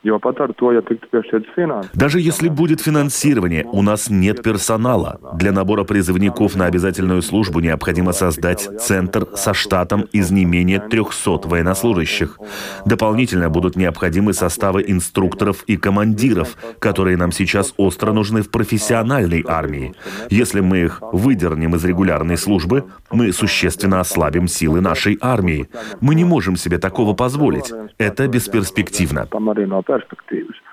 Даже если будет финансирование, у нас нет персонала. Для набора призывников на обязательную службу необходимо создать центр со штатом из не менее 300 военнослужащих. Дополнительно будут необходимы составы инструкторов и командиров, которые нам сейчас остро нужны в профессиональной армии. Если мы их выдернем из регулярной службы, мы существенно ослабим силы нашей армии. Мы не можем себе такого позволить. Это бесперспективно.